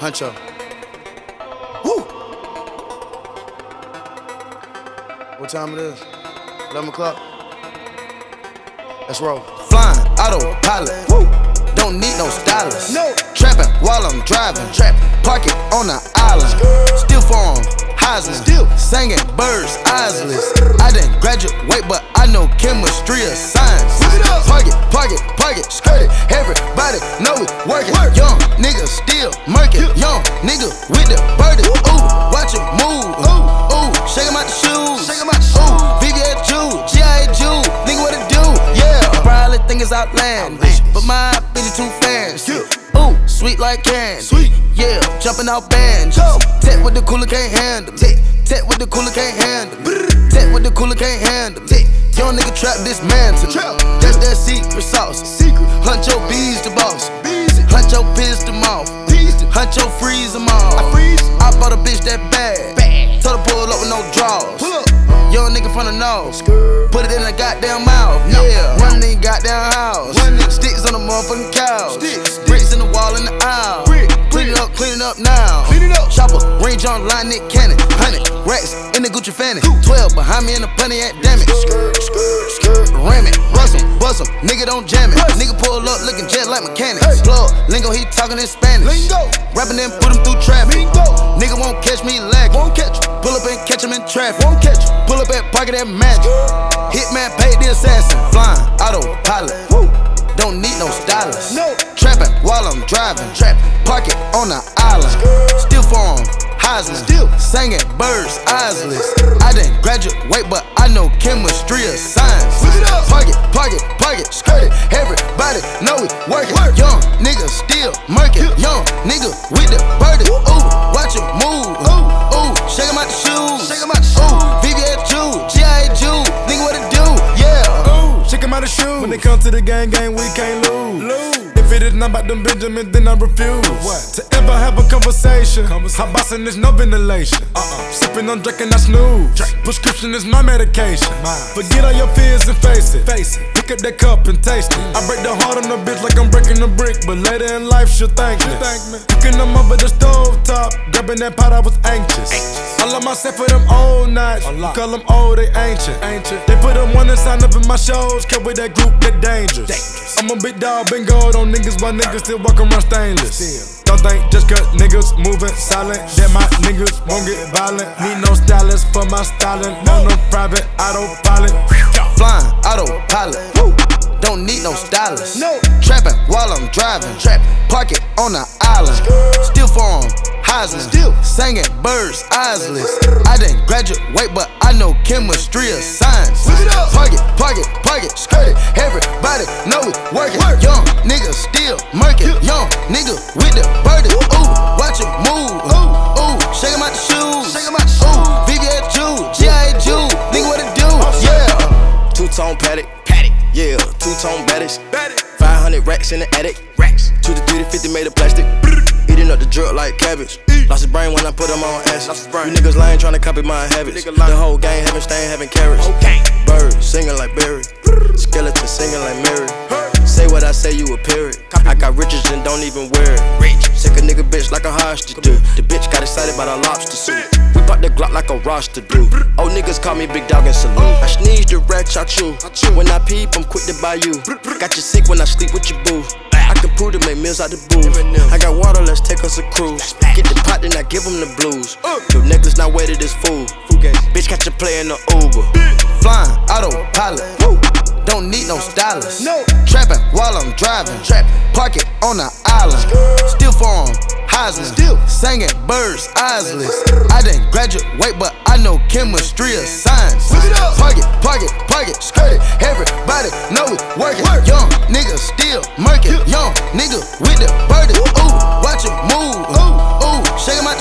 Huncho. Woo! What time it is? 11 o'clock? Let's roll. Flying autopilot. Woo! Don't need no stylist. No. Trapping while I'm driving. Park it on the island. Still form. Heisman. Still singing birds, eyeless. I didn't graduate, but I know chemistry or science. Park it, skirt it. Everybody know we working. Young nigga still murking. Young nigga with the birdie. Ooh, watch it move. Ooh, shake 'em out the shoes. Ooh, VVS Jew, G.I. Jew, nigga what it do? Yeah, probably think it's outlandish, but my bitch is too fancy. Ooh, sweet like candy. Yeah, jumping out bands. Tech with the cooler can't handle me. Tech with the cooler can't handle me. Tech with the cooler can't handle me. Young nigga trap dismantle. That's that secret sauce. Hunt your bees the boss. Hunt your piss them off. Hunt your freeze them off. I bought a bitch that bad. Told her pull up with no draws. Young nigga from the nose. Put it in the goddamn mouth. Yeah, run in the goddamn house. Sticks on the motherfucking couch. Bricks in the wall in the aisle. Clean it up now. Chopper, range on line, Nick Cannon. 100 racks in the Gucci fanny. 12 behind me in the Pontiac, damn it. Ram it, bust 'em, nigga don't jam it. Nigga pull up looking jet like mechanics. Plug, lingo, he talking in Spanish. Rapping and put him through traffic. Nigga won't catch me lagging. Pull up and catch him in traffic. Pull up at pocket at magic. Hitman paid the assassin. Flying autopilot. Don't need no stylist. Trapping while I'm driving. Park it on the island. Still form. Heisman. Still singing birds, eyeless. I didn't graduate, but I know chemistry or science. Park it, skirt it. Everybody know we working. Young nigga still murking. Young nigga with the birdie. Ooh, watch it move. Ooh, shake 'em out the shoes. Ooh, VVS Jew, G.I. Jew, nigga what it do? Yeah. Ooh, shake 'em out the shoes. When it comes to the gang, we can't lose. If it is not about them Benjamins, then I refuse to ever have a conversation. Hot bossing is no ventilation. Sipping on drinking, I snooze. Prescription is my medication. Forget all your fears and face it. Pick up that cup and taste it. I break the heart on the bitch like I'm breaking a brick, but later in life she'll thank me. Cooking them up at the stove top, grabbing that pot, I was anxious. I love myself for them old nights. Call them old, they ancient. They put them one and sign up in my shows. Cut with that group, they dangerous. I'm a big dog, been gold on niggas, why niggas still walk around stainless. Don't think just cause niggas moving silent that my niggas won't get violent. Need no stylist for my styling. On a private autopilot. Flying autopilot. Don't need no stylist. Trapping while I'm driving. Park it on the island. Still form. Heisman. Still singing birds, eyeless. I didn't graduate, but I know chemistry or science. Park it, skirt it. Everybody know we working. Young nigga still murking. Young nigga with the birdie. Ooh, watch it move. Ooh, shake 'em out the shoes. Ooh, VVS Jew, G.I. Jew, nigga what it do? Yeah. Two-tone paddock. Yeah, two-tone baddies. 500 racks in the attic. 2 to 3 to 50 made of plastic. Eating up the drug like cabbage. Lost his brain when I put him on acid. You niggas lying trying to copy my habits. The whole gang having stain, having carrots. Birds singing like Barry. Skeleton singing like Mary. Say what I say, you a parrot. I got riches and don't even wear it. Sick a nigga bitch like a hostage do. The bitch got excited by the lobster suit. We bought the Glock like a roster do. Old niggas call me big dog and salute. I sneeze the ratch out you. When I peep, I'm quick to buy you. Got you sick when I sleep with your boo. I can prove to make meals out the booth. I got water, let's take us a cruise. Get the pot, then I give them the blues. Your necklace not weighted as food. Bitch, catch a play in the Uber. Flying autopilot. Don't need no stylist. Trapping while I'm driving. Park it on the island. Still form. Heisman. Still singing birds, eyeless. I didn't graduate, but I know chemistry or science. Park it, skirt it. Everybody know we working. Young nigga still murking. Young nigga with the birdie. Ooh, watch it move. Ooh, shake 'em out